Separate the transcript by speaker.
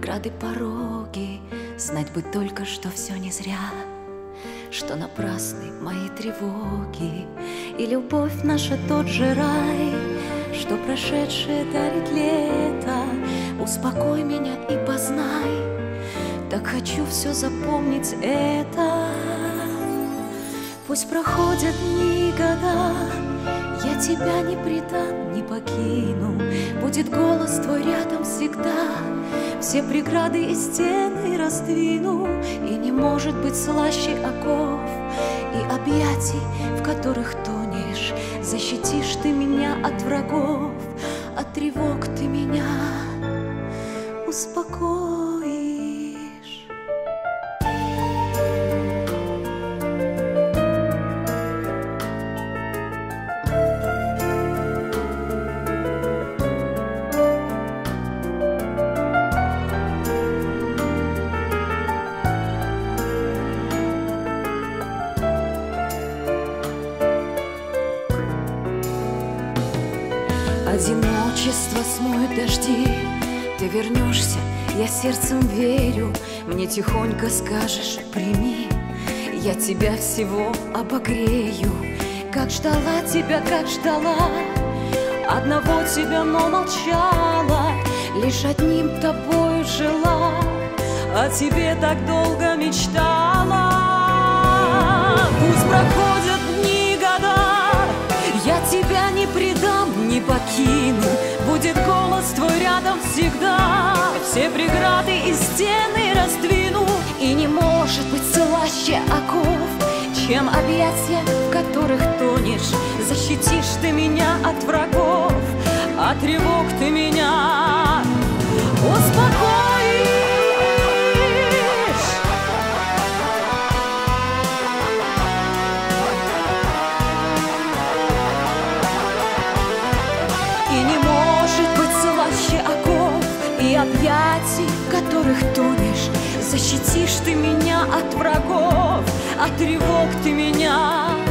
Speaker 1: преграды, пороги, знать бы только, что все не зря, что напрасны мои тревоги, и любовь наша тот же рай, что прошедшее дарит лето. Успокой меня и познай, так хочу все запомнить это. Пусть проходят дни, года, я тебя не предам, не покину. Будет голос твой рядом всегда, все преграды и стены раздвину. И не может быть слаще оков и объятий, в которых тонешь. Защитишь ты меня от врагов, от тревог ты меня успокоишь. Одиночество смоет дожди, ты вернешься, я сердцем верю. Мне тихонько скажешь: прими, я тебя всего обогрею. Как ждала тебя, как ждала одного тебя, но молчала, лишь одним тобою жила, о тебе так долго мечтала. Пусть проходят дни, года, я тебя не предам, не покину. Будет голос твой рядом всегда, все преграды и стены раздвину. И не может быть слаще оков, чем объятия, в которых тонешь. Защитишь ты меня от врагов, от тревог ты меня успокоишь. И объятий, в которых тонешь. Защитишь ты меня от врагов, от тревог ты меня